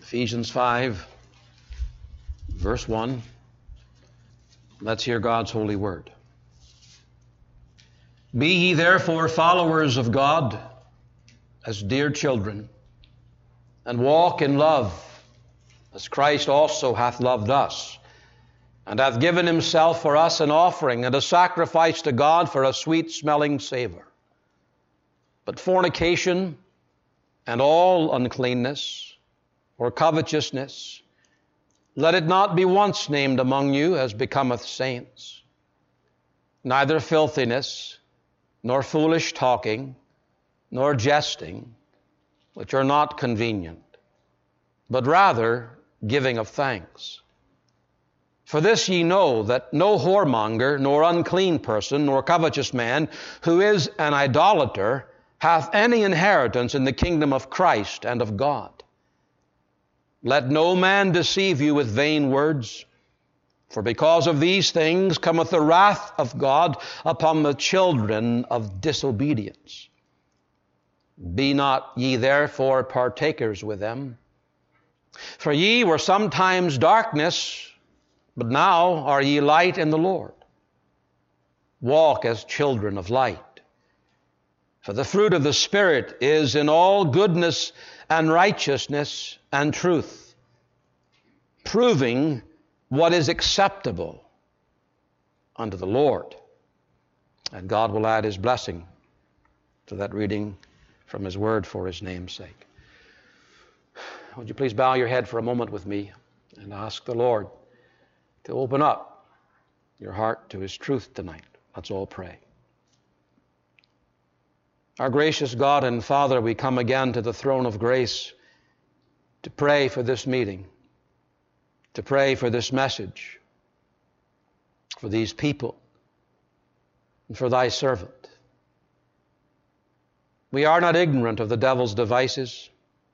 Ephesians 5, verse 1. Let's hear God's holy word. Be ye therefore followers of God as dear children, and walk in love, as Christ also hath loved us, and hath given himself for us an offering and a sacrifice to God for a sweet-smelling savor. But fornication and all uncleanness, or covetousness, let it not be once named among you as becometh saints, neither filthiness, nor foolish talking, nor jesting, which are not convenient, but rather giving of thanks. For this ye know, that no whoremonger, nor unclean person, nor covetous man, who is an idolater, hath any inheritance in the kingdom of Christ and of God. Let no man deceive you with vain words, for because of these things cometh the wrath of God upon the children of disobedience. Be not ye therefore partakers with them. For ye were sometimes darkness, but now are ye light in the Lord. Walk as children of light. For the fruit of the Spirit is in all goodness and righteousness and truth, proving what is acceptable unto the Lord. And God will add his blessing to that reading from his word for his name's sake. Would you please bow your head for a moment with me and ask the Lord to open up your heart to his truth tonight. Let's all pray. Our gracious God and Father, we come again to the throne of grace to pray for this meeting, to pray for this message, for these people, and for thy servant. We are not ignorant of the devil's devices.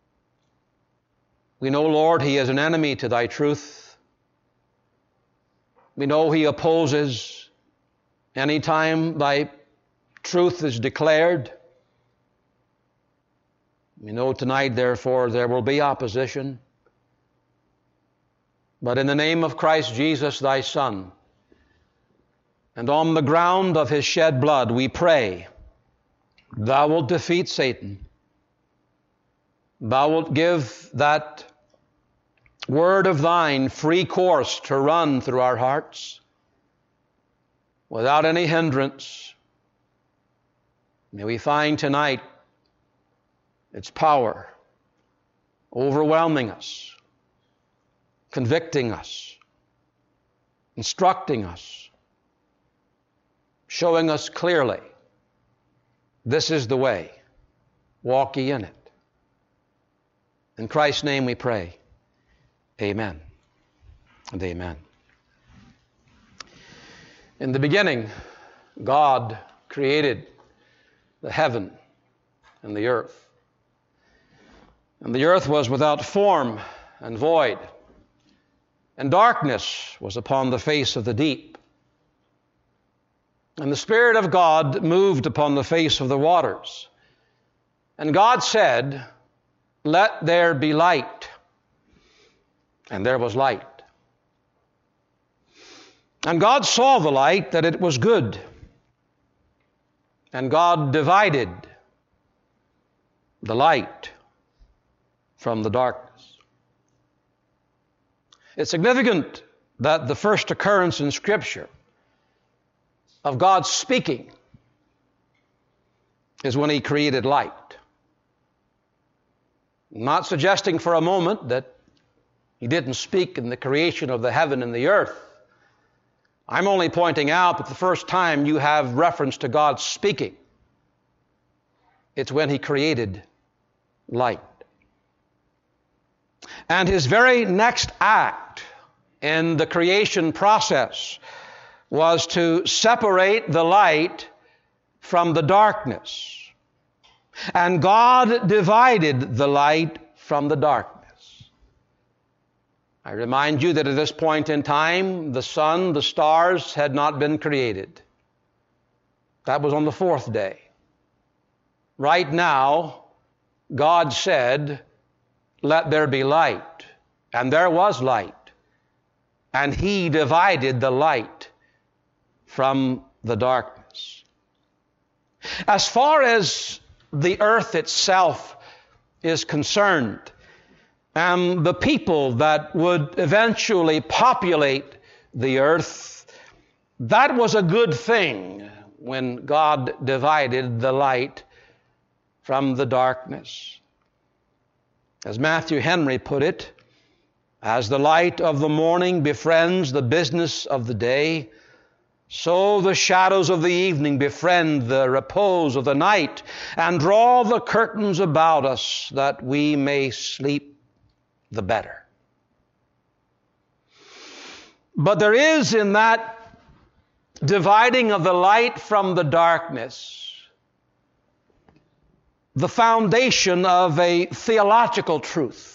We know, Lord, he is an enemy to thy truth. We know he opposes any time thy truth is declared. We know tonight, therefore, there will be opposition. But in the name of Christ Jesus, thy Son, and on the ground of his shed blood, we pray, thou wilt defeat Satan. Thou wilt give that word of thine free course to run through our hearts without any hindrance. May we find tonight its power overwhelming us, convicting us, instructing us, showing us clearly, this is the way, walk ye in it. In Christ's name we pray, amen and amen. In the beginning, God created the heaven and the earth. And the earth was without form and void, and darkness was upon the face of the deep. And the Spirit of God moved upon the face of the waters. And God said, let there be light. And there was light. And God saw the light, that it was good. And God divided the light from the darkness. It's significant that the first occurrence in Scripture of God speaking is when he created light. I'm not suggesting for a moment that he didn't speak in the creation of the heaven and the earth. I'm only pointing out that the first time you have reference to God speaking, it's when he created light. And his very next act in the creation process was to separate the light from the darkness. And God divided the light from the darkness. I remind you that at this point in time, the sun, the stars had not been created. That was on the fourth day. Right now, God said, let there be light. and there was light. And He divided the light from the darkness. As far as the earth itself is concerned, and the people that would eventually populate the earth, that was a good thing when God divided the light from the darkness. As Matthew Henry put it, as the light of the morning befriends the business of the day, so the shadows of the evening befriend the repose of the night and draw the curtains about us that we may sleep the better. But there is in that dividing of the light from the darkness the foundation of a theological truth.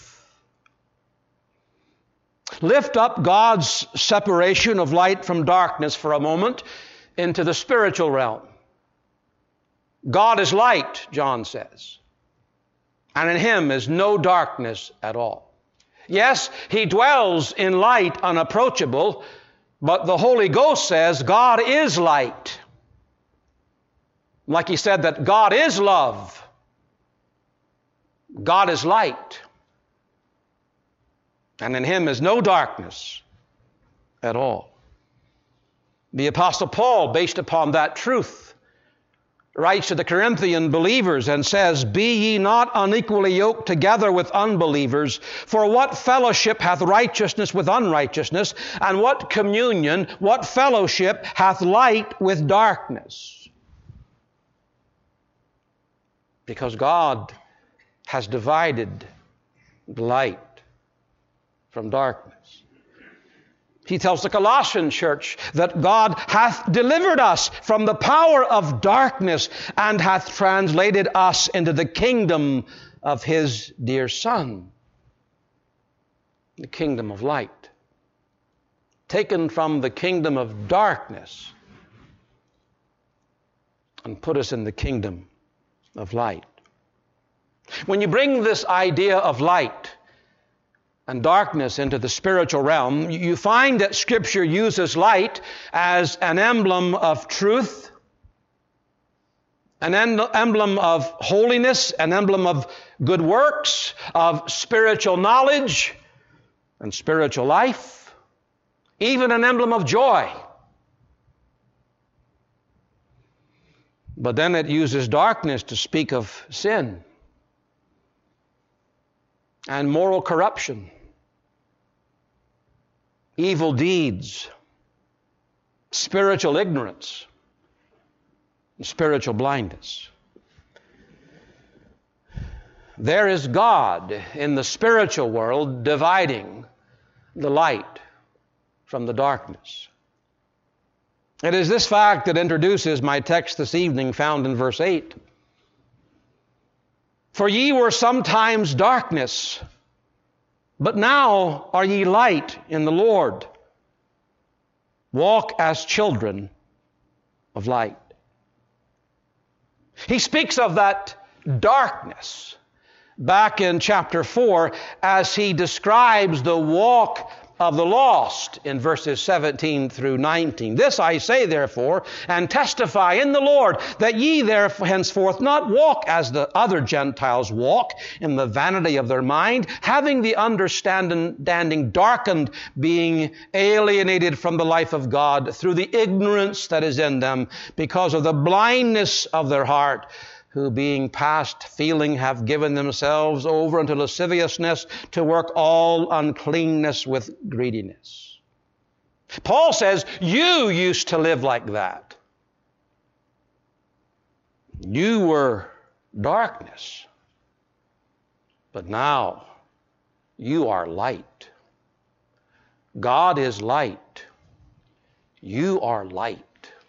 Lift up God's separation of light from darkness for a moment into the spiritual realm. God is light, John says, and in Him is no darkness at all. Yes, He dwells in light unapproachable, but the Holy Ghost says God is light. Like He said that God is love. God is light. And in Him is no darkness at all. The Apostle Paul, based upon that truth, writes to the Corinthian believers and says, "Be ye not unequally yoked together with unbelievers, for what fellowship hath righteousness with unrighteousness, and what communion, what fellowship hath light with darkness?" Because God has divided light from darkness. He tells the Colossian church that God hath delivered us from the power of darkness and hath translated us into the kingdom of His dear Son, the kingdom of light. Taken from the kingdom of darkness and put us in the kingdom of light. When you bring this idea of light and darkness into the spiritual realm, you find that Scripture uses light as an emblem of truth, an emblem of holiness, an emblem of good works, of spiritual knowledge and spiritual life, even an emblem of joy. But then it uses darkness to speak of sin and moral corruption, evil deeds, spiritual ignorance, and spiritual blindness. There is God in the spiritual world dividing the light from the darkness. It is this fact that introduces my text this evening, found in verse 8. "For ye were sometimes darkness, but now are ye light in the Lord. Walk as children of light." He speaks of that darkness back in chapter 4 as he describes the walk of the lost in verses 17 through 19. "This I say therefore, and testify in the Lord, that ye therefore henceforth not walk as the other Gentiles walk, in the vanity of their mind, having the understanding darkened, being alienated from the life of God through the ignorance that is in them, because of the blindness of their heart, who being past feeling have given themselves over unto lasciviousness, to work all uncleanness with greediness." Paul says, you used to live like that. You were darkness, but now you are light. God is light. You are light.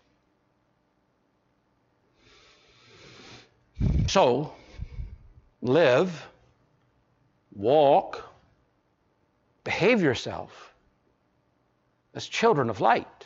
So, live, walk, behave yourself as children of light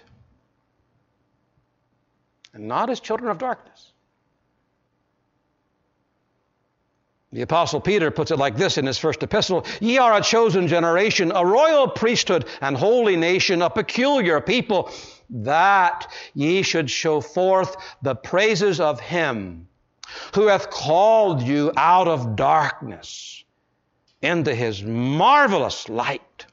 and not as children of darkness. The Apostle Peter puts it like this in his first epistle: "Ye are a chosen generation, a royal priesthood, and holy nation, a peculiar people, that ye should show forth the praises of Him who hath called you out of darkness into His marvelous light."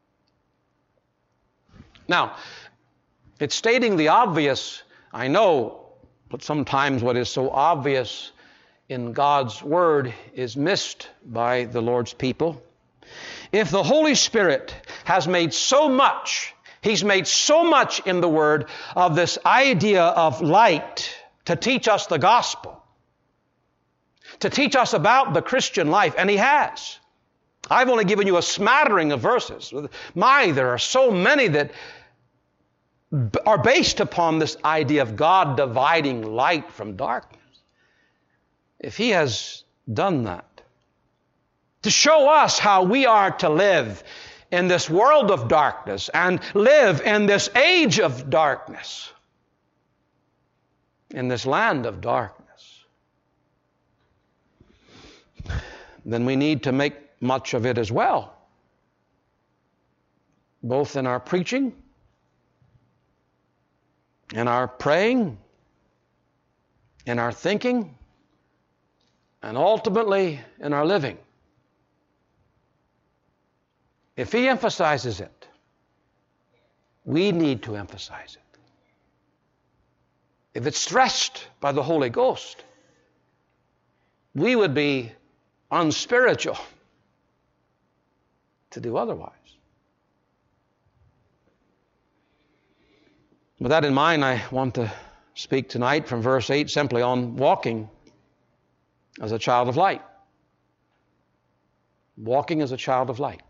Now, it's stating the obvious, I know, but sometimes what is so obvious in God's Word is missed by the Lord's people. If the Holy Spirit has made so much, He's made so much in the Word of this idea of light to teach us the gospel, to teach us about the Christian life, and He has. I've only given you a smattering of verses. There are so many that are based upon this idea of God dividing light from darkness. If He has done that to show us how we are to live in this world of darkness and live in this age of darkness, in this land of darkness, then we need to make much of it as well, both in our preaching, in our praying, in our thinking, and ultimately in our living. If He emphasizes it, we need to emphasize it. If it's stressed by the Holy Ghost, we would be unspiritual to do otherwise. With that in mind, I want to speak tonight from verse 8 simply on walking as a child of light. Walking as a child of light.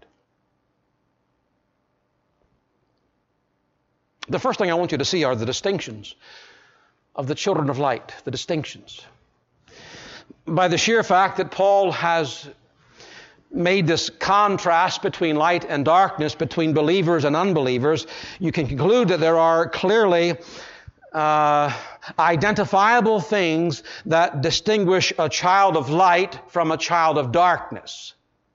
The first thing I want you to see are the distinctions of the children of light, the distinctions. By the sheer fact that Paul has made this contrast between light and darkness, between believers and unbelievers, you can conclude that there are clearly identifiable things that distinguish a child of light from a child of darkness,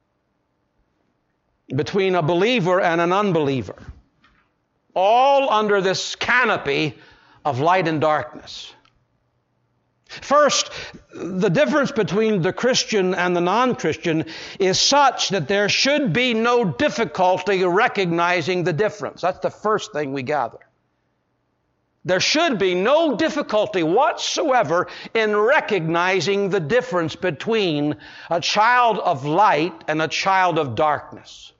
between a believer and an unbeliever, all under this canopy of light and darkness. First, the difference between the Christian and the non-Christian is such that there should be no difficulty recognizing the difference. That's the first thing we gather. There should be no difficulty whatsoever in recognizing the difference between a child of light and a child of darkness.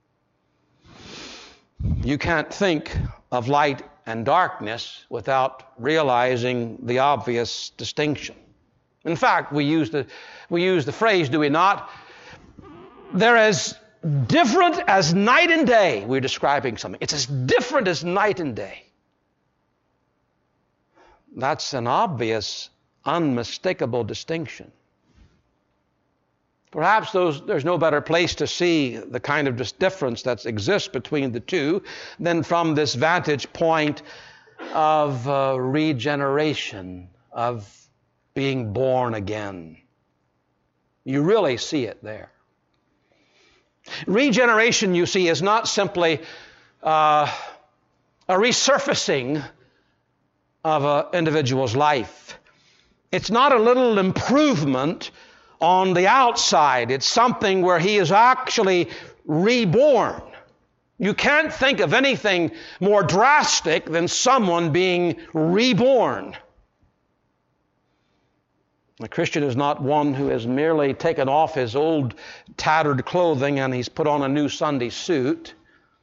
You can't think of light and darkness without realizing the obvious distinction. In fact, we use the phrase, do we not? They're as different as night and day. We're describing something. It's as different as night and day. That's an obvious, unmistakable distinction. Perhaps there's no better place to see the kind of difference that exists between the two than from this vantage point of regeneration, of being born again. You really see it there. Regeneration, you see, is not simply a resurfacing of an individual's life. It's not a little improvement on the outside. It's something where he is actually reborn. You can't think of anything more drastic than someone being reborn. A Christian is not one who has merely taken off his old tattered clothing and he's put on a new Sunday suit.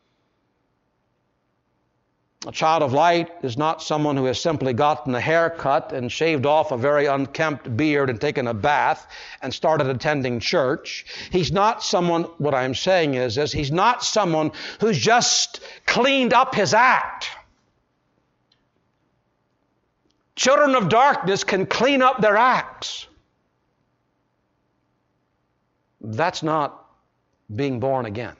A child of light is not someone who has simply gotten a haircut and shaved off a very unkempt beard and taken a bath and started attending church. He's not someone, what I'm saying is he's not someone who's just cleaned up his act. Children of darkness can clean up their acts. That's not being born again.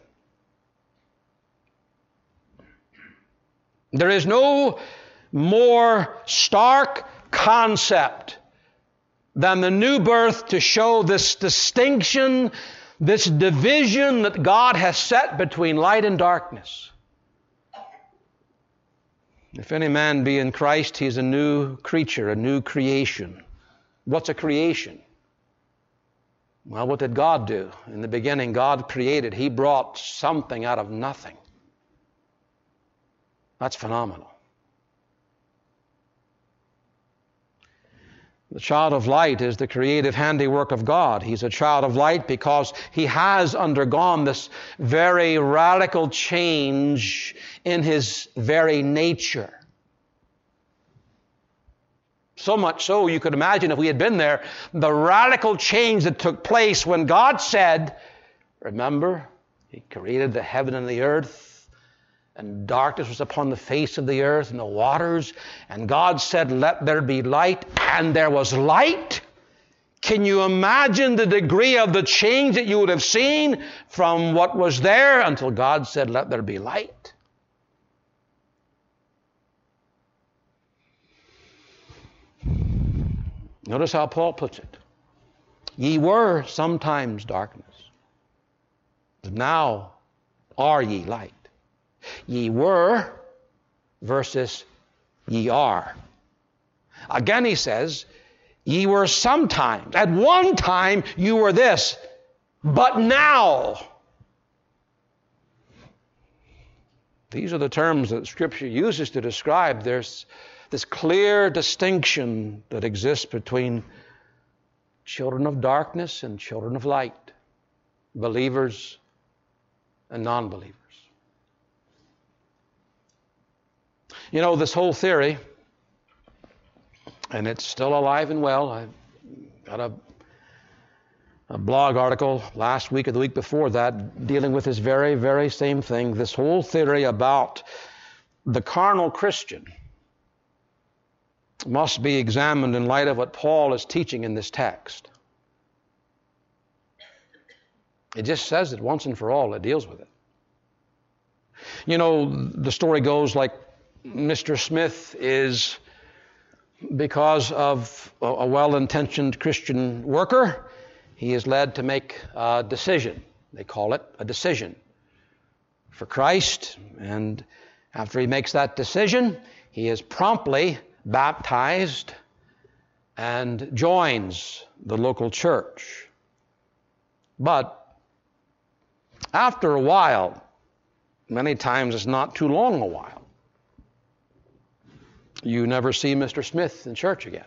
There is no more stark concept than the new birth to show this distinction, this division that God has set between light and darkness. If any man be in Christ, he is a new creature, a new creation. What's a creation? Well, what did God do? In the beginning, God created. He brought something out of nothing. That's phenomenal. The child of light is the creative handiwork of God. He's a child of light because he has undergone this very radical change in his very nature. So much so, you could imagine if we had been there, the radical change that took place when God said, remember, He created the heaven and the earth, and darkness was upon the face of the earth and the waters. And God said, let there be light. And there was light. Can you imagine the degree of the change that you would have seen from what was there until God said, let there be light? Notice how Paul puts it. Ye were sometimes darkness, but now are ye light. Ye were versus ye are. Again he says, ye were sometimes. At one time you were this, but now. These are the terms that Scripture uses to describe this clear distinction that exists between children of darkness and children of light, believers and non-believers. You know, this whole theory, and it's still alive and well. I got a blog article last week or the week before that dealing with this very, very same thing. This whole theory about the carnal Christian must be examined in light of what Paul is teaching in this text. It just says it once and for all. It deals with it. You know, the story goes like Mr. Smith is, because of a well-intentioned Christian worker, he is led to make a decision. They call it a decision for Christ. And after he makes that decision, he is promptly baptized and joins the local church. But after a while, many times it's not too long a while, you never see Mr. Smith in church again.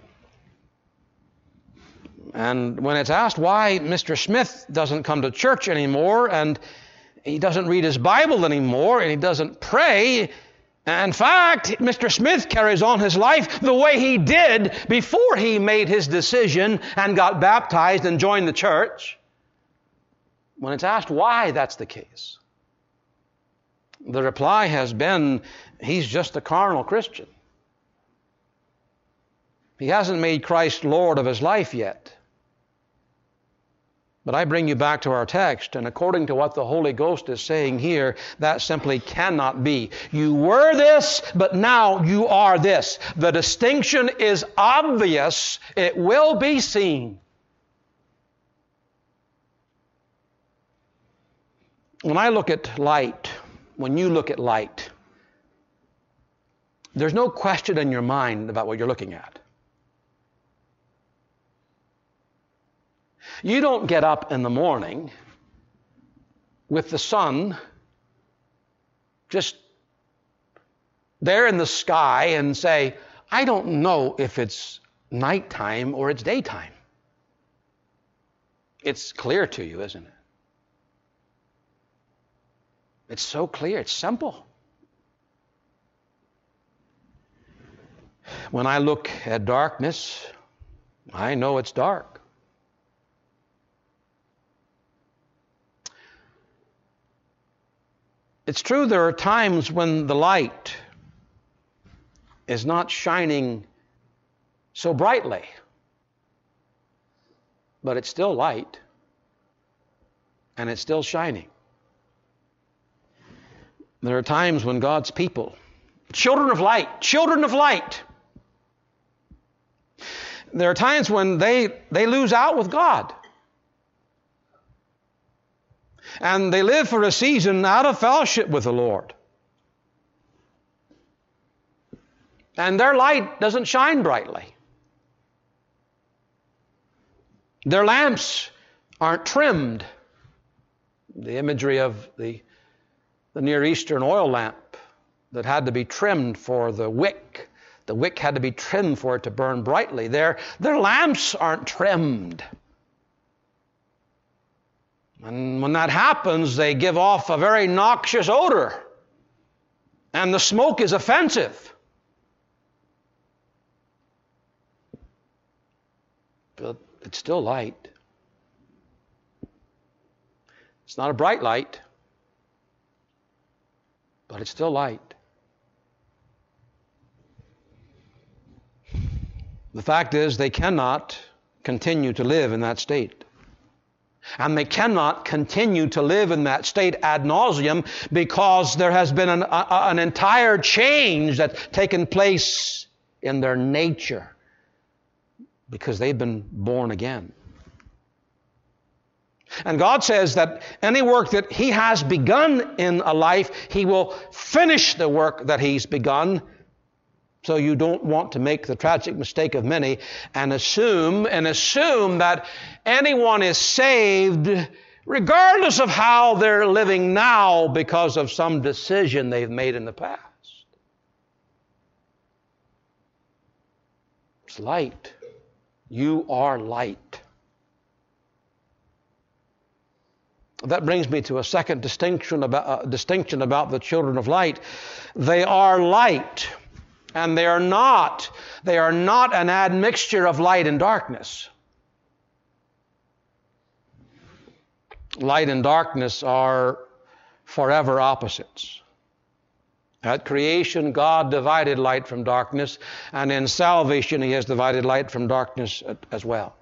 And when it's asked why Mr. Smith doesn't come to church anymore, and he doesn't read his Bible anymore, and he doesn't pray, in fact, Mr. Smith carries on his life the way he did before he made his decision and got baptized and joined the church. When it's asked why that's the case, the reply has been, he's just a carnal Christian. He hasn't made Christ Lord of his life yet. But I bring you back to our text, and according to what the Holy Ghost is saying here, that simply cannot be. You were this, but now you are this. The distinction is obvious. It will be seen. When I look at light, when you look at light, there's no question in your mind about what you're looking at. You don't get up in the morning with the sun just there in the sky and say, I don't know if it's nighttime or it's daytime. It's clear to you, isn't it? It's so clear. It's simple. When I look at darkness, I know it's dark. It's true there are times when the light is not shining so brightly, but it's still light and it's still shining. There are times when God's people, children of light, there are times when they lose out with God. And they live for a season out of fellowship with the Lord. And their light doesn't shine brightly. Their lamps aren't trimmed. The imagery of the Near Eastern oil lamp that had to be trimmed for the wick. The wick had to be trimmed for it to burn brightly. Their lamps aren't trimmed. And when that happens, they give off a very noxious odor. And the smoke is offensive. But it's still light. It's not a bright light, but it's still light. The fact is, they cannot continue to live in that state. And they cannot continue to live in that state ad nauseum because there has been an entire change that's taken place in their nature because they've been born again. And God says that any work that He has begun in a life, He will finish the work that He's begun. So you don't want to make the tragic mistake of many and assume that anyone is saved regardless of how they're living now because of some decision they've made in the past. It's light. You are light. That brings me to a second distinction about the children of light. They are light. And they are not an admixture of light and darkness. Light and darkness are forever opposites. At creation, God divided light from darkness, and in salvation, He has divided light from darkness as well.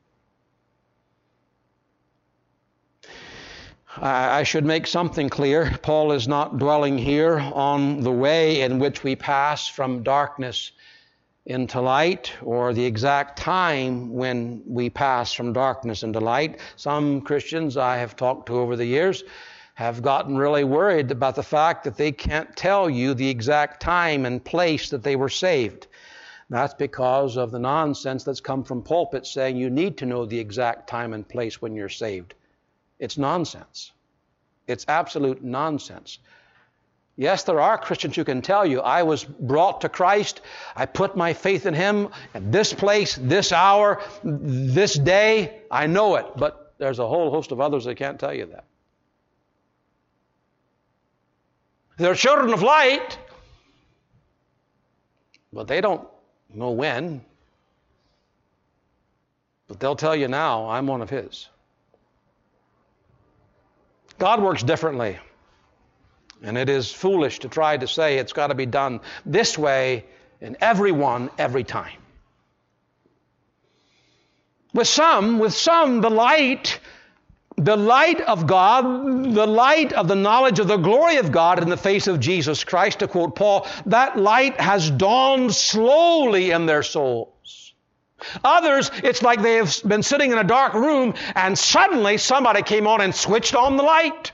I should make something clear. Paul is not dwelling here on the way in which we pass from darkness into light or the exact time when we pass from darkness into light. Some Christians I have talked to over the years have gotten really worried about the fact that they can't tell you the exact time and place that they were saved. That's because of the nonsense that's come from pulpits saying you need to know the exact time and place when you're saved. It's nonsense. It's absolute nonsense. Yes, there are Christians who can tell you, I was brought to Christ, I put my faith in Him at this place, this hour, this day, I know it. But there's a whole host of others that can't tell you that. They're children of light, but they don't know when. But they'll tell you now, I'm one of His. God works differently. And it is foolish to try to say it's got to be done this way in everyone, every time. With some, the light of God, the light of the knowledge of the glory of God in the face of Jesus Christ, to quote Paul, that light has dawned slowly in their souls. Others, it's like they have been sitting in a dark room and suddenly somebody came on and switched on the light.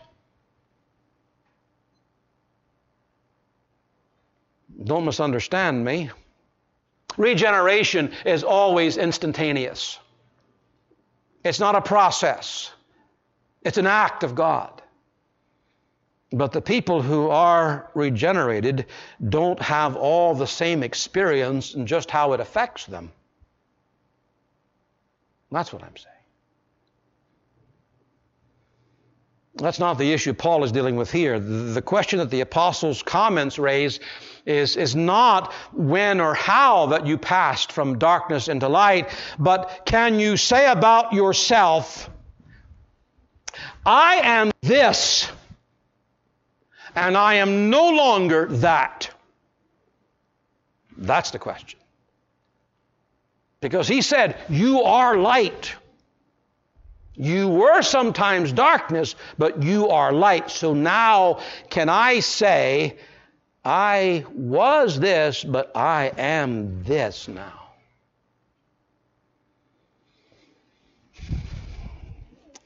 Don't misunderstand me. Regeneration is always instantaneous. It's not a process. It's an act of God. But the people who are regenerated don't have all the same experience in just how it affects them. That's what I'm saying. That's not the issue Paul is dealing with here. The question that the apostles' comments raise is not when or how that you passed from darkness into light, but can you say about yourself, I am this, and I am no longer that? That's the question. Because he said, you are light. You were sometimes darkness, but you are light. So now can I say, I was this, but I am this now?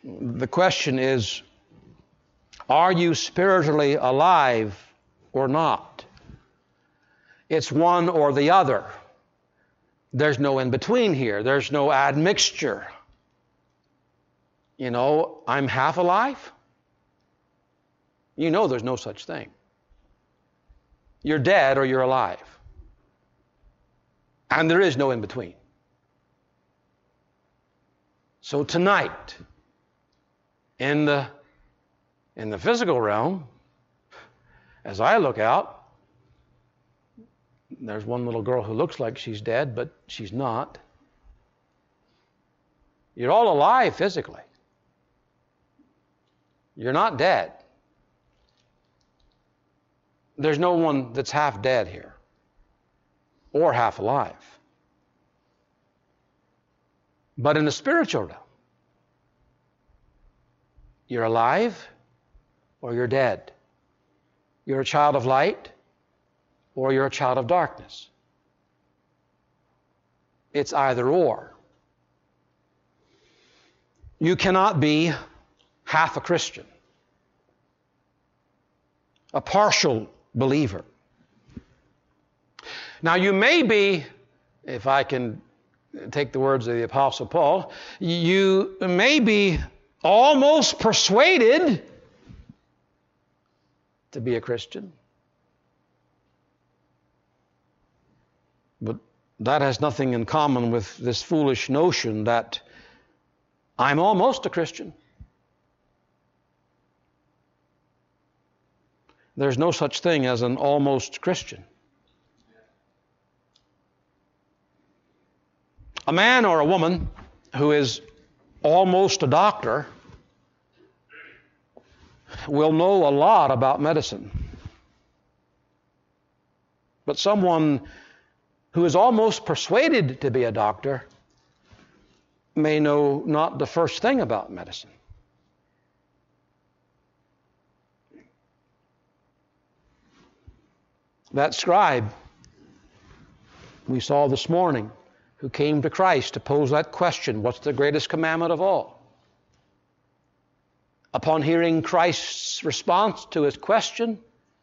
The question is, are you spiritually alive or not? It's one or the other. There's no in between here. There's no admixture. You know, I'm half alive. You know there's no such thing. You're dead or you're alive. And there is no in between. So tonight, in the physical realm, as I look out, there's one little girl who looks like she's dead, but she's not. You're all alive physically. You're not dead. There's no one that's half dead here or half alive. But in the spiritual realm, you're alive or you're dead. You're a child of light or you're a child of darkness. It's either or. You cannot be half a Christian, a partial believer. Now you may be, if I can take the words of the Apostle Paul, you may be almost persuaded to be a Christian. But that has nothing in common with this foolish notion that I'm almost a Christian. There's no such thing as an almost Christian. A man or a woman who is almost a doctor will know a lot about medicine. But someone who is almost persuaded to be a doctor may know not the first thing about medicine. That scribe we saw this morning who came to Christ to pose that question, what's the greatest commandment of all? Upon hearing Christ's response to his question,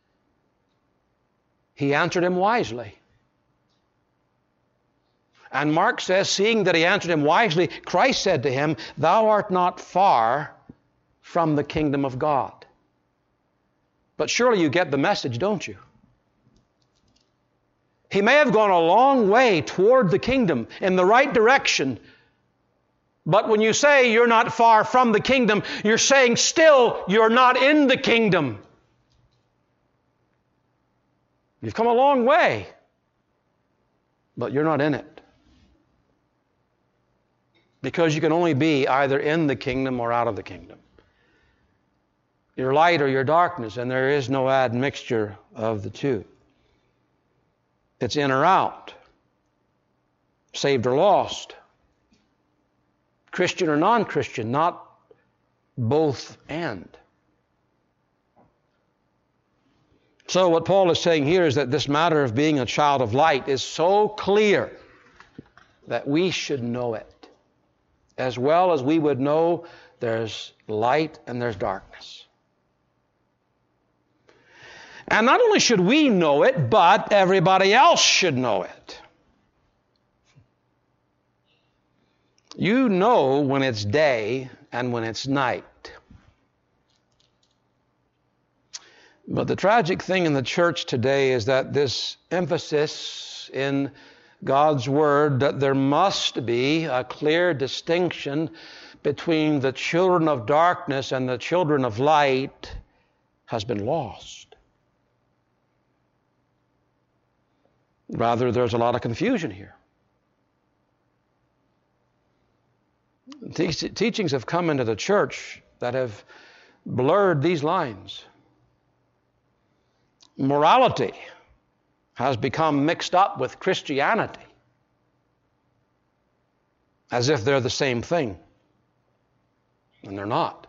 he answered him wisely. And Mark says, seeing that he answered him wisely, Christ said to him, thou art not far from the kingdom of God. But surely you get the message, don't you? He may have gone a long way toward the kingdom in the right direction. But when you say you're not far from the kingdom, you're saying still you're not in the kingdom. You've come a long way, but you're not in it. Because you can only be either in the kingdom or out of the kingdom. You're light or you're darkness, and there is no admixture of the two. It's in or out, saved or lost, Christian or non-Christian, not both and. So what Paul is saying here is that this matter of being a child of light is so clear that we should know it, as well as we would know there's light and there's darkness. And not only should we know it, but everybody else should know it. You know when it's day and when it's night. But the tragic thing in the church today is that this emphasis in God's Word that there must be a clear distinction between the children of darkness and the children of light has been lost. Rather, there's a lot of confusion here. Teachings have come into the church that have blurred these lines. Morality has become mixed up with Christianity, as if they're the same thing, and they're not.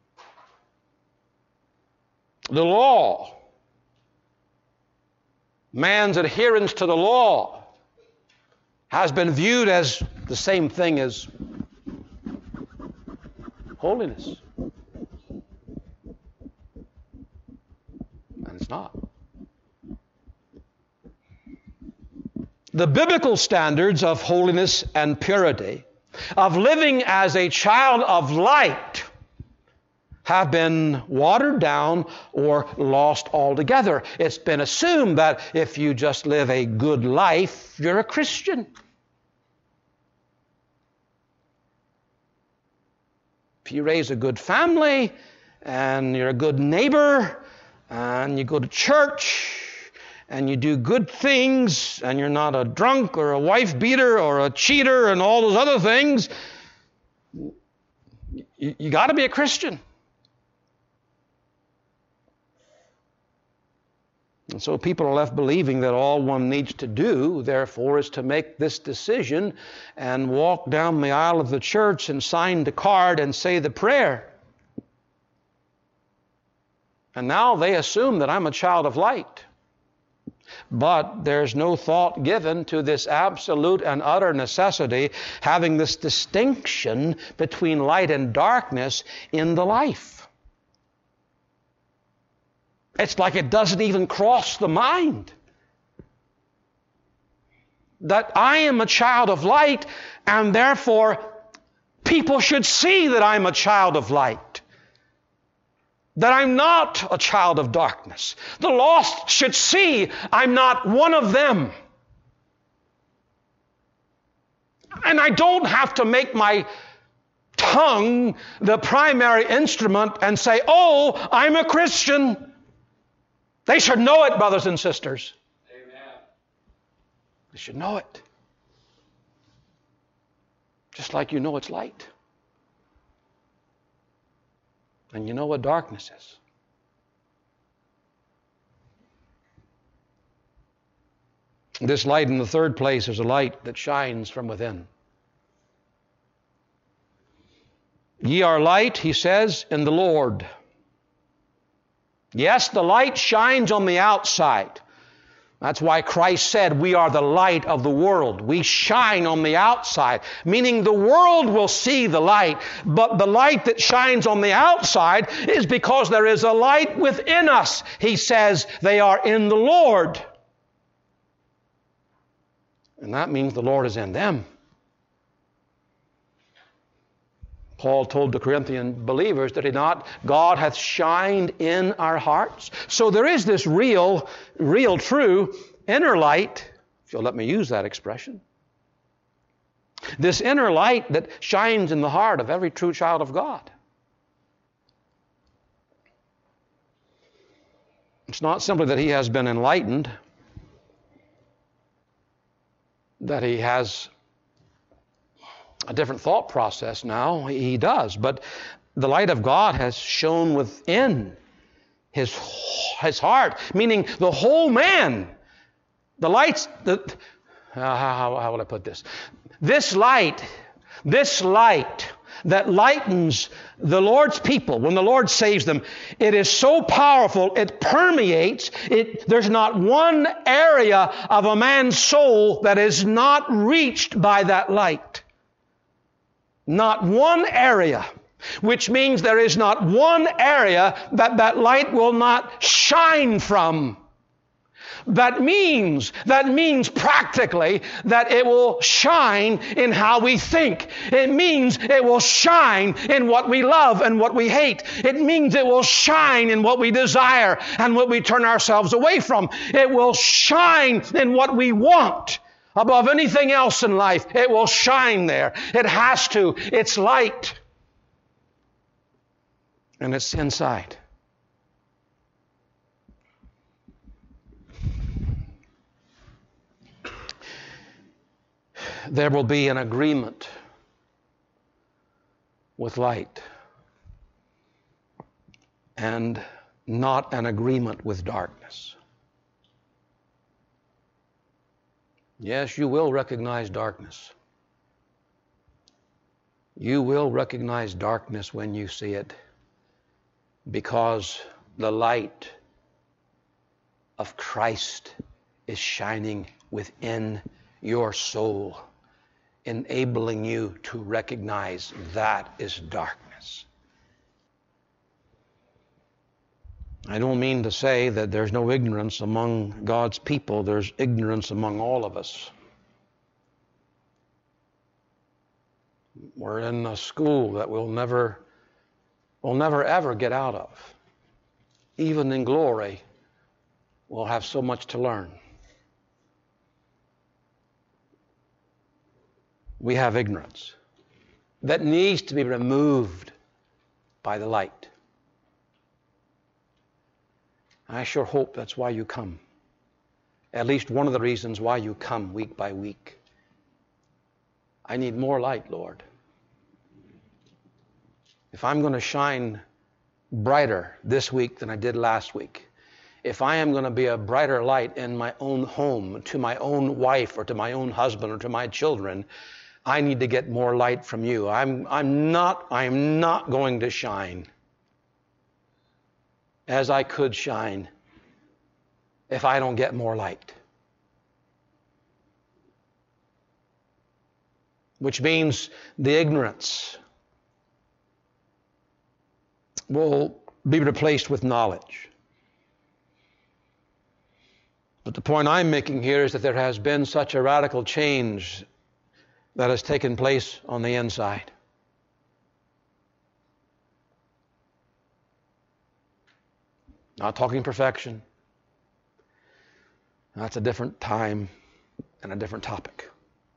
The law man's adherence to the law has been viewed as the same thing as holiness. And it's not. The biblical standards of holiness and purity, of living as a child of light, have been watered down or lost altogether. It's been assumed that if you just live a good life, you're a Christian. If you raise a good family, and you're a good neighbor, and you go to church, and you do good things, and you're not a drunk or a wife beater or a cheater and all those other things, you got to be a Christian. And so people are left believing that all one needs to do, therefore, is to make this decision and walk down the aisle of the church and sign the card and say the prayer. And now they assume that I'm a child of light. But there's no thought given to this absolute and utter necessity, having this distinction between light and darkness in the life. It's like it doesn't even cross the mind that I am a child of light, and therefore people should see that I'm a child of light, that I'm not a child of darkness. The lost should see I'm not one of them. And I don't have to make my tongue the primary instrument and say, oh, I'm a Christian. They should know it, brothers and sisters. Amen. They should know it. Just like you know it's light. And you know what darkness is. This light in the third place is a light that shines from within. Ye are light, he says, in the Lord. Yes, the light shines on the outside. That's why Christ said we are the light of the world. We shine on the outside, meaning the world will see the light, but the light that shines on the outside is because there is a light within us. He says they are in the Lord. And that means the Lord is in them. Paul told the Corinthian believers, did he not? God hath shined in our hearts. So there is this real, true inner light, if you'll let me use that expression. This inner light that shines in the heart of every true child of God. It's not simply that he has been enlightened, that he has a different thought process now. He does. But the light of God has shone within his heart, meaning the whole man. The lights, how will I put this? This light that lightens the Lord's people when the Lord saves them, it is so powerful, it permeates. There's not one area of a man's soul that is not reached by that light. Not one area, which means there is not one area that light will not shine from. That means practically that it will shine in how we think. It means it will shine in what we love and what we hate. It means it will shine in what we desire and what we turn ourselves away from. It will shine in what we want. Above anything else in life, it will shine there. It has to. It's light. And it's inside. There will be an agreement with light and not an agreement with darkness. Yes, you will recognize darkness. You will recognize darkness when you see it, because the light of Christ is shining within your soul, enabling you to recognize that is darkness. I don't mean to say that there's no ignorance among God's people. There's ignorance among all of us. We're in a school that we'll never ever get out of. Even in glory, we'll have so much to learn. We have ignorance that needs to be removed by the light. I sure hope that's why you come. At least one of the reasons why you come week by week. I need more light, Lord. If I'm going to shine brighter this week than I did last week, if I am going to be a brighter light in my own home, to my own wife or to my own husband or to my children, I need to get more light from you. I'm not going to shine as I could shine if I don't get more light. Which means the ignorance will be replaced with knowledge. But the point I'm making here is that there has been such a radical change that has taken place on the inside. Not talking perfection. That's a different time and a different topic.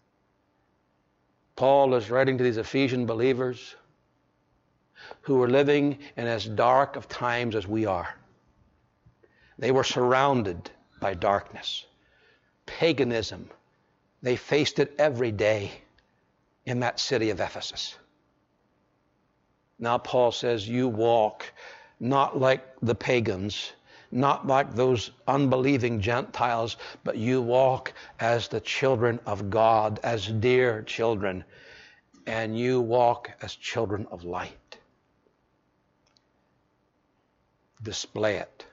Paul is writing to these Ephesian believers who were living in as dark of times as we are. They were surrounded by darkness, paganism. They faced it every day in that city of Ephesus. Now Paul says, you walk not like the pagans, not like those unbelieving Gentiles, but you walk as the children of God, as dear children, and you walk as children of light. Display it.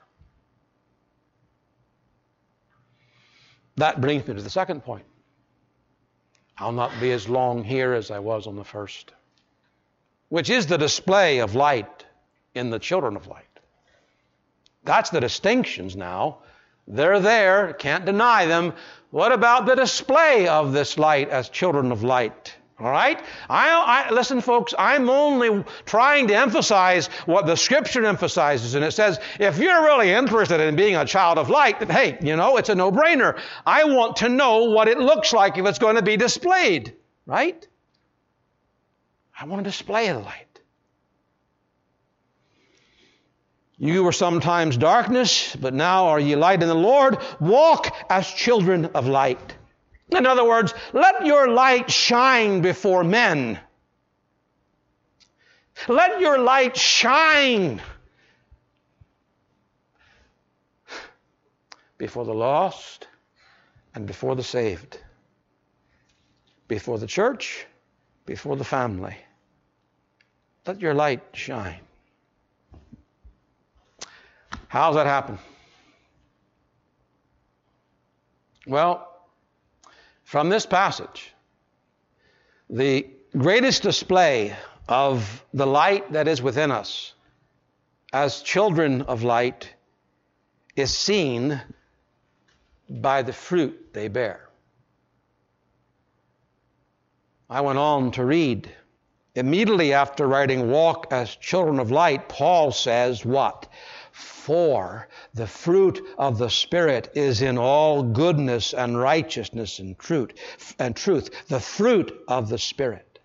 That brings me to the second point. I'll not be as long here as I was on the first, which is the display of light in the children of light. That's the distinctions now. They're there, can't deny them. What about the display of this light as children of light? All right? Listen, folks, I'm only trying to emphasize what the Scripture emphasizes. And it says, if you're really interested in being a child of light, then, hey, it's a no-brainer. I want to know what it looks like if it's going to be displayed. Right? I want to display the light. You were sometimes darkness, but now are ye light in the Lord. Walk as children of light. In other words, let your light shine before men. Let your light shine before the lost and before the saved, before the church, before the family. Let your light shine. How does that happen? Well, from this passage, the greatest display of the light that is within us as children of light is seen by the fruit they bear. I went on to read. Immediately after writing, walk as children of light, Paul says what? For the fruit of the Spirit is in all goodness and righteousness and truth. The fruit of the Spirit.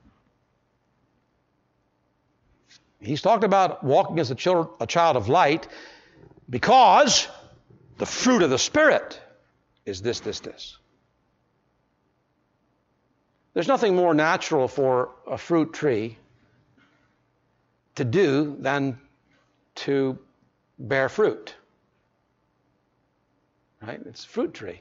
He's talked about walking as a child of light because the fruit of the Spirit is this. There's nothing more natural for a fruit tree to do than to bear fruit. Right? It's a fruit tree.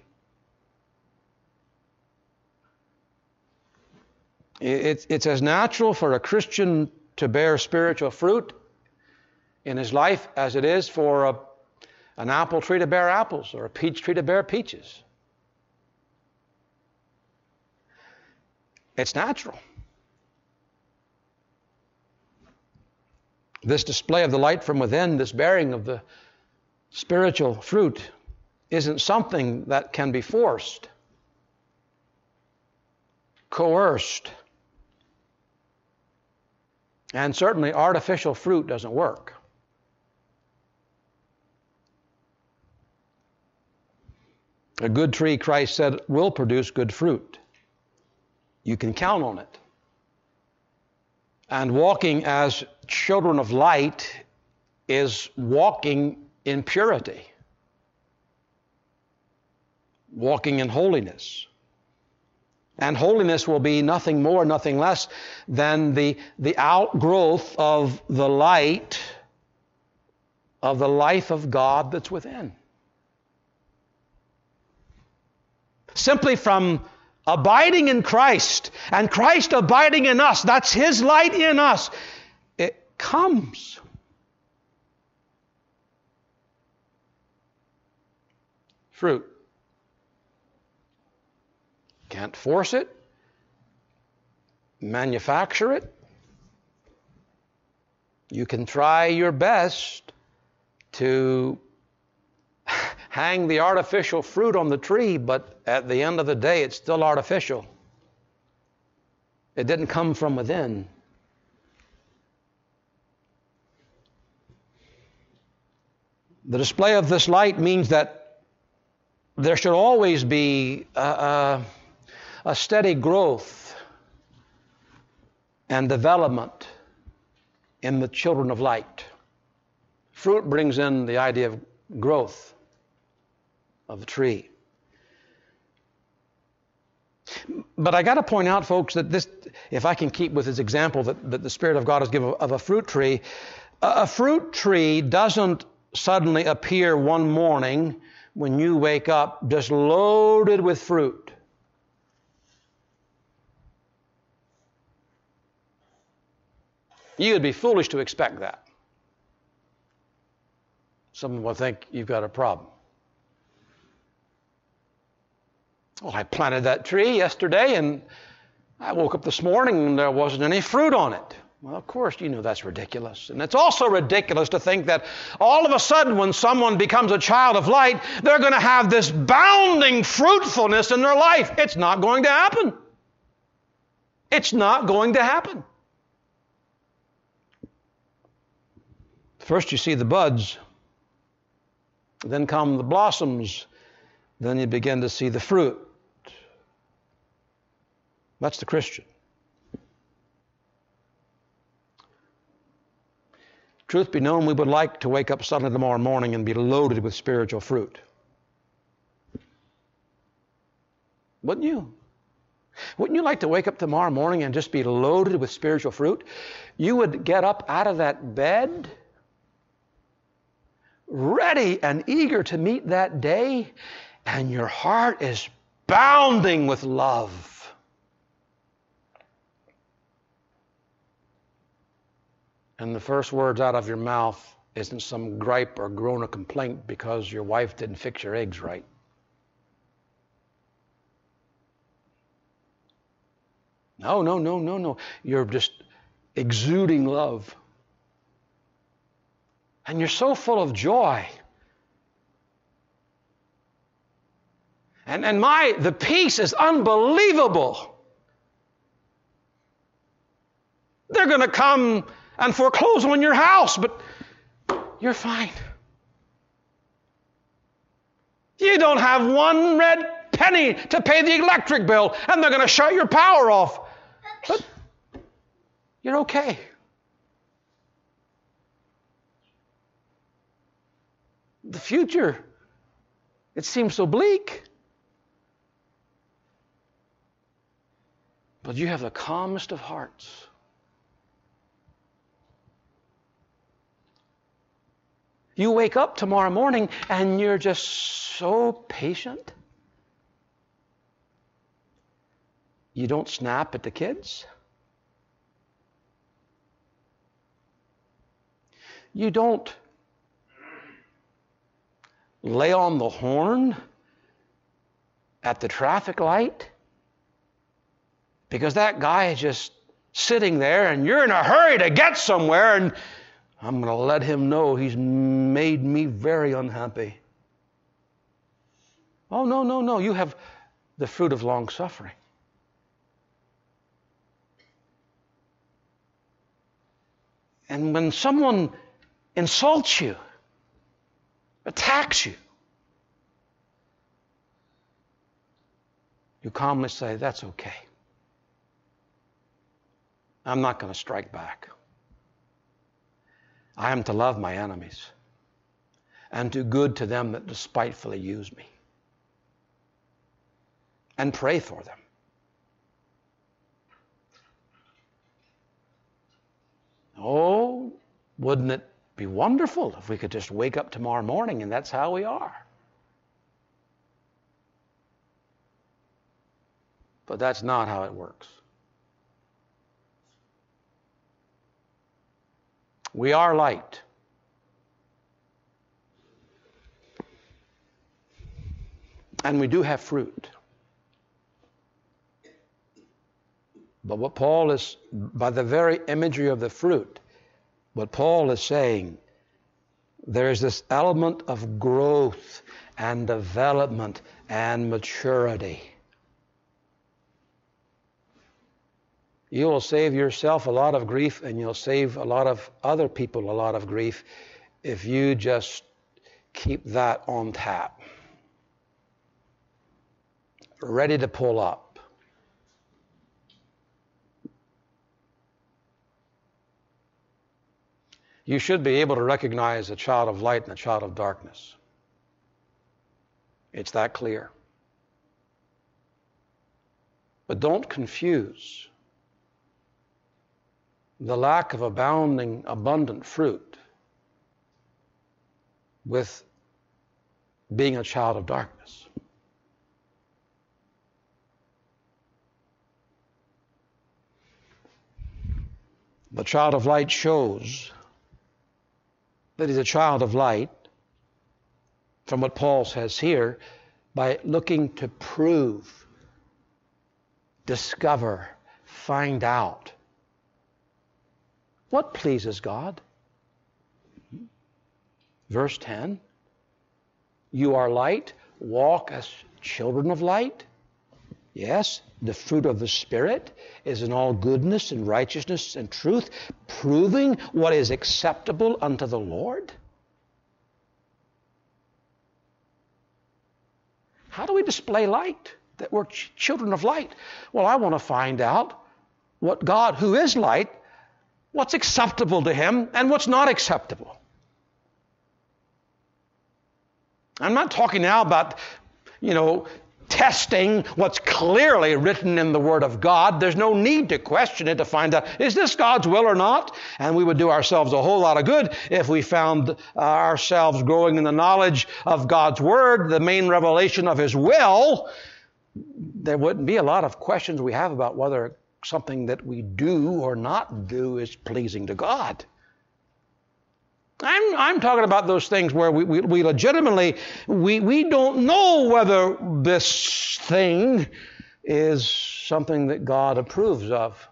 It's as natural for a Christian to bear spiritual fruit in his life as it is for an apple tree to bear apples or a peach tree to bear peaches. It's natural. This display of the light from within, this bearing of the spiritual fruit, isn't something that can be forced, coerced. And certainly artificial fruit doesn't work. A good tree, Christ said, will produce good fruit. You can count on it. And walking as children of light is walking in purity, walking in holiness. And holiness will be nothing more, nothing less than the outgrowth of the light of the life of God that's within. Simply from abiding in Christ and Christ abiding in us, that's His light in us, it comes. Fruit. Can't force it, manufacture it. You can try your best to hang the artificial fruit on the tree, but at the end of the day, it's still artificial. It didn't come from within. The display of this light means that there should always be a steady growth and development in the children of light. Fruit brings in the idea of growth of the tree. But I got to point out, folks, that this, if I can keep with this example that the Spirit of God has given of a fruit tree doesn't suddenly appear one morning when you wake up just loaded with fruit. You would be foolish to expect that. Someone will think you've got a problem. Well, I planted that tree yesterday and I woke up this morning and there wasn't any fruit on it. Well, of course, you know that's ridiculous. And it's also ridiculous to think that all of a sudden when someone becomes a child of light, they're going to have this bounding fruitfulness in their life. It's not going to happen. It's not going to happen. First you see the buds, then come the blossoms, then you begin to see the fruit. That's the Christian. Truth be known, we would like to wake up suddenly tomorrow morning and be loaded with spiritual fruit. Wouldn't you? Wouldn't you like to wake up tomorrow morning and just be loaded with spiritual fruit? You would get up out of that bed ready and eager to meet that day, and your heart is bounding with love. And the first words out of your mouth isn't some gripe or groan or complaint because your wife didn't fix your eggs right. No. You're just exuding love. And you're so full of joy. And the peace is unbelievable. They're going to come and foreclose on your house, but you're fine. You don't have one red penny to pay the electric bill, and they're going to shut your power off. But you're okay. The future, it seems so bleak. But you have the calmest of hearts. You wake up tomorrow morning and you're just so patient. You don't snap at the kids. You don't lay on the horn at the traffic light because that guy is just sitting there and you're in a hurry to get somewhere, and I'm going to let him know he's made me very unhappy. Oh, no, no, no. You have the fruit of long suffering. And when someone insults you, attacks you, you calmly say, that's okay. I'm not going to strike back. I am to love my enemies and do good to them that despitefully use me, and pray for them. Oh, wouldn't it be wonderful if we could just wake up tomorrow morning and that's how we are? But that's not how it works. We are light. And we do have fruit. But what Paul is, by the very imagery of the fruit, what Paul is saying, there is this element of growth and development and maturity. You will save yourself a lot of grief, and you'll save a lot of other people a lot of grief if you just keep that on tap, ready to pull up. You should be able to recognize a child of light and a child of darkness. It's that clear. But don't confuse the lack of abounding, abundant fruit with being a child of darkness. The child of light shows that he's a child of light, from what Paul says here, by looking to prove, discover, find out what pleases God. Verse 10, you are light, walk as children of light. Yes, the fruit of the Spirit is in all goodness and righteousness and truth, proving what is acceptable unto the Lord. How do we display light? That we're children of light. Well, I want to find out what God, who is light, what's acceptable to Him and what's not acceptable. I'm not talking now about, testing what's clearly written in the Word of God. There's no need to question it to find out, is this God's will or not? And we would do ourselves a whole lot of good if we found ourselves growing in the knowledge of God's Word, the main revelation of His will. There wouldn't be a lot of questions we have about whether something that we do or not do is pleasing to God. I'm talking about those things where we legitimately, we don't know whether this thing is something that God approves of.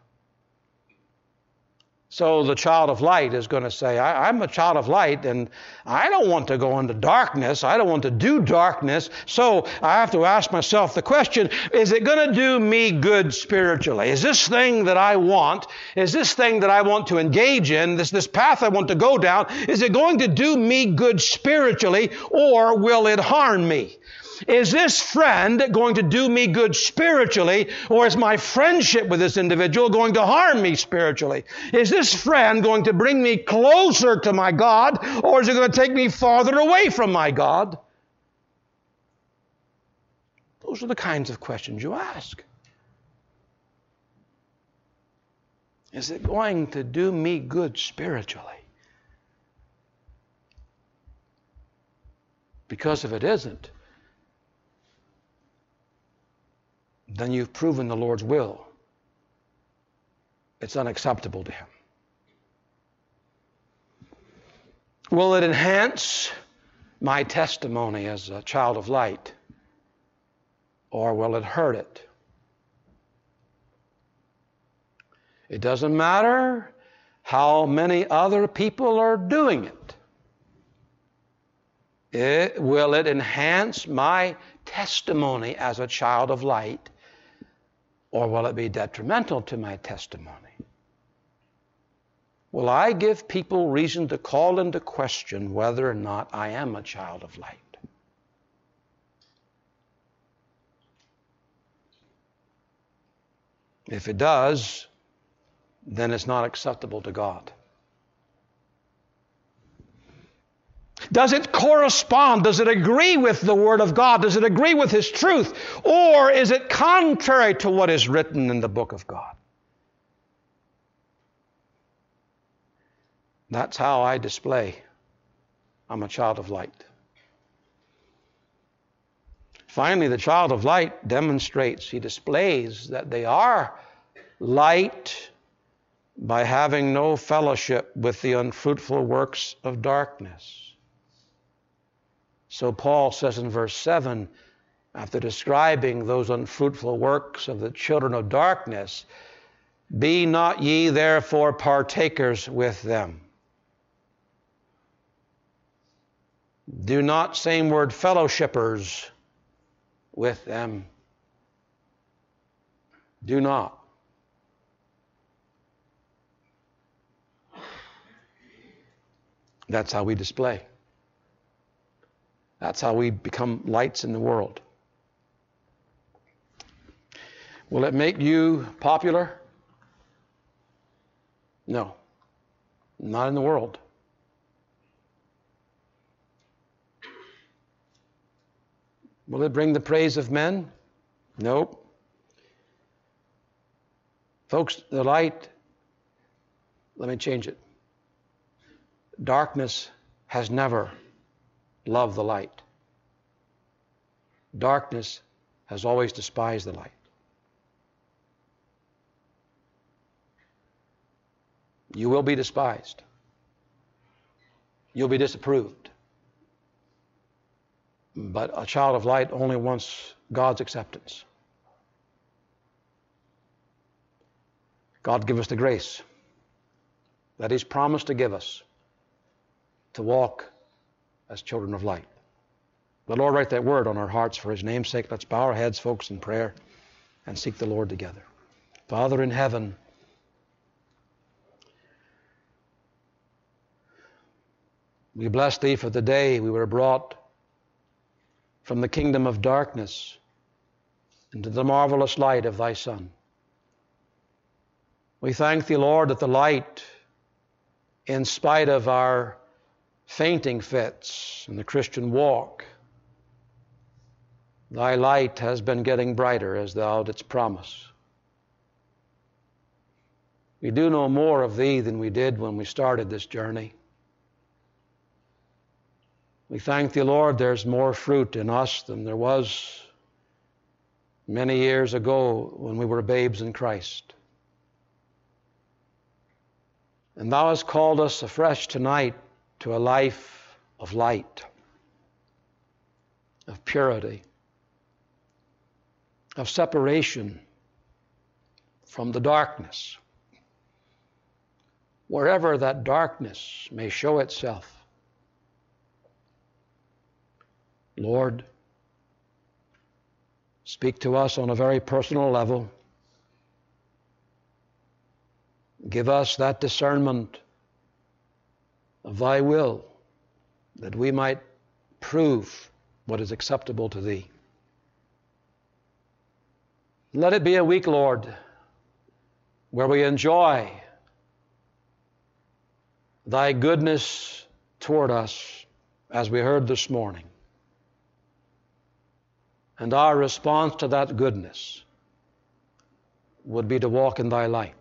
So the child of light is going to say, I'm a child of light and I don't want to go into darkness. I don't want to do darkness. So I have to ask myself the question, is it going to do me good spiritually? Is this thing that I want, is this thing that I want to engage in, this path I want to go down, is it going to do me good spiritually or will it harm me? Is this friend going to do me good spiritually, or is my friendship with this individual going to harm me spiritually? Is this friend going to bring me closer to my God, or is it going to take me farther away from my God? Those are the kinds of questions you ask. Is it going to do me good spiritually? Because if it isn't, then you've proven the Lord's will. It's unacceptable to Him. Will it enhance my testimony as a child of light, or will it hurt it? It doesn't matter how many other people are doing it. Will it enhance my testimony as a child of light, or will it be detrimental to my testimony? Will I give people reason to call into question whether or not I am a child of light? If it does, then it's not acceptable to God. Does it correspond? Does it agree with the Word of God? Does it agree with His truth? Or is it contrary to what is written in the book of God? That's how I display I'm a child of light. Finally, the child of light demonstrates, he displays that they are light by having no fellowship with the unfruitful works of darkness. So Paul says in verse 7, after describing those unfruitful works of the children of darkness, be not ye therefore partakers with them. Do not, same word, fellowshippers with them. Do not. That's how we display. That's how we become lights in the world. Will it make you popular? No. Not in the world. Will it bring the praise of men? Nope. Folks, the light, let me change it. Darkness has never loved the light. Darkness has always despised the light. You will be despised. You'll be disapproved. But a child of light only wants God's acceptance. God give us the grace that He's promised to give us to walk as children of light. The Lord write that word on our hearts for His name's sake. Let's bow our heads, folks, in prayer and seek the Lord together. Father in heaven, we bless Thee for the day we were brought from the kingdom of darkness into the marvelous light of Thy Son. We thank Thee, Lord, that the light, in spite of our fainting fits in the Christian walk, Thy light has been getting brighter as Thou didst promise. We do know more of Thee than we did when we started this journey. We thank Thee, Lord, there's more fruit in us than there was many years ago when we were babes in Christ. And Thou hast called us afresh tonight to a life of light, of purity, of separation from the darkness, wherever that darkness may show itself. Lord, speak to us on a very personal level. Give us that discernment of Thy will, that we might prove what is acceptable to Thee. Let it be a week, Lord, where we enjoy Thy goodness toward us, as we heard this morning. And our response to that goodness would be to walk in Thy light.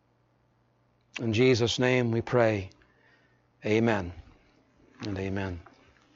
In Jesus' name we pray, amen and amen.